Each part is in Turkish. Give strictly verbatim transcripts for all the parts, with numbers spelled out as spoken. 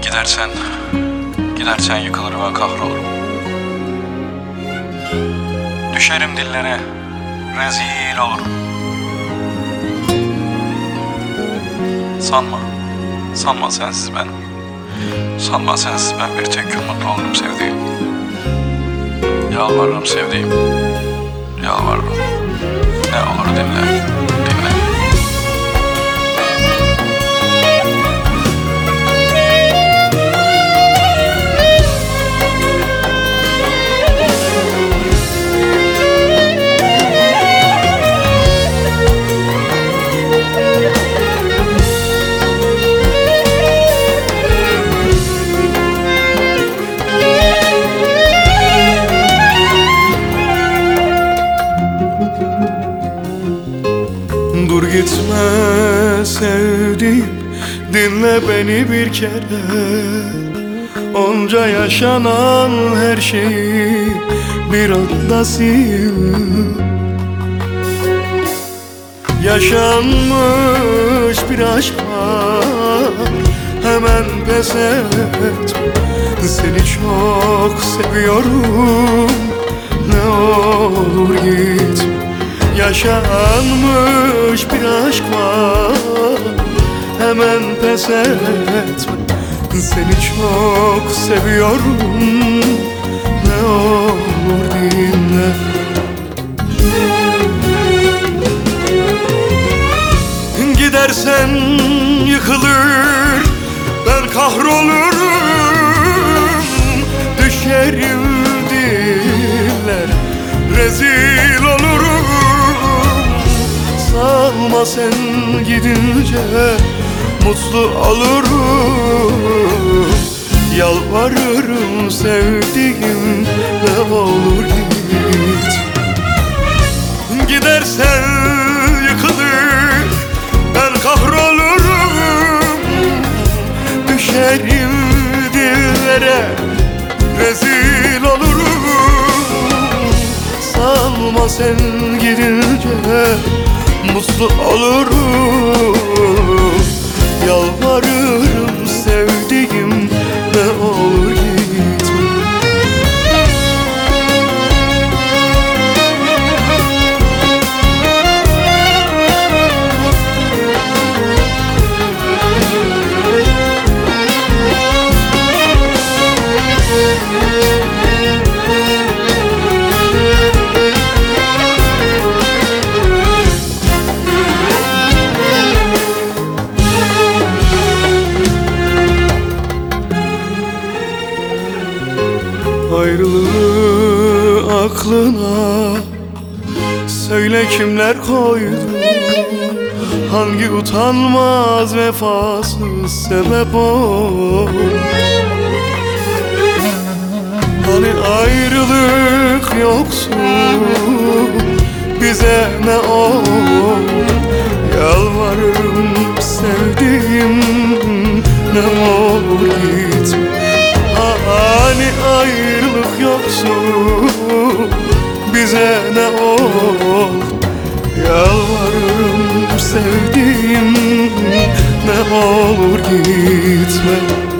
Gidersen, gidersen yıkılır ve kahrolurum. Düşerim dillere, rezil olurum. Sanma, sanma sensiz ben, sanma sensiz ben bir tek gün mutlu olurum sevdiğim. Yalvarırım sevdiğim, yalvarırım. Ne olur dinle, dinle. Dur gitme sevdiğim, dinle beni bir kere. Onca yaşanan her şeyi bir anda sil. Yaşanmış bir aşk var, hemen pes et. Seni çok seviyorum, ne olur git. Yaşanmış bir aşk var, hemen pes etme. Seni çok seviyorum, ne olur dinle. Gidersen yıkılır, ben kahrolurum. Düşerim diller, rezil olurum. Sanma sen gidince mutlu olurum. Yalvarırım sevdiğim, ne olur git. Gidersen yıkılır, ben kahrolurum. Düşerim dillere, rezil olurum. Sanma sen gidince mutlu olurum. Yalvarırım sevdiğim, ne olur gitme. Ayrılığı aklına söyle kimler koydu? Hangi utanmaz vefasız sebep o? Hani ayrılık yoksun, bize ne olur? Yalvarırım sevdiğim, ne olur gitme. Hani ayrılık yoksun, bize ne olur? Yalvarırım sevdiğim, ne olur gitme.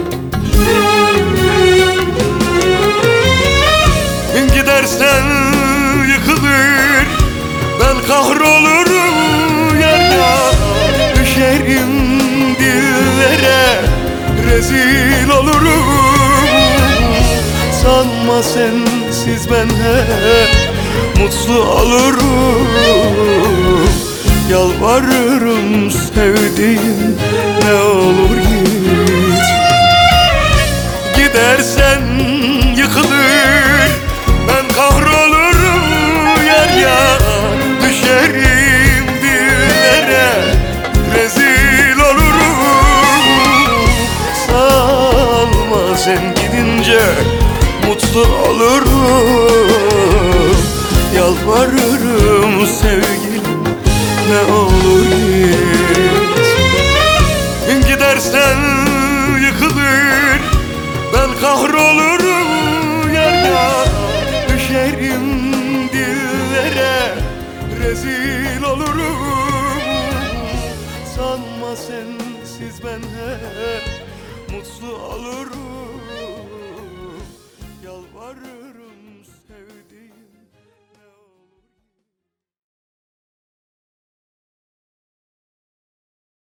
Gidersen yıkılır, ben kahrolurum. Yar yar düşerim dillere, rezil olurum. Sanma sensiz ben hep mutlu olurum. Yalvarırım sevdiğim, ne olur git. Gidersen yıkılır, ben kahrolurum. Yar yar düşerim dillere, rezil olurum. Sanma sen gidince mutlu olurum. Yalvarırım sevgilim, ne olur git. Gidersen yıkılır, ben kahrolurum. Yar yar düşerim dillere, rezil olurum. Sanma sensiz ben hep mutlu olurum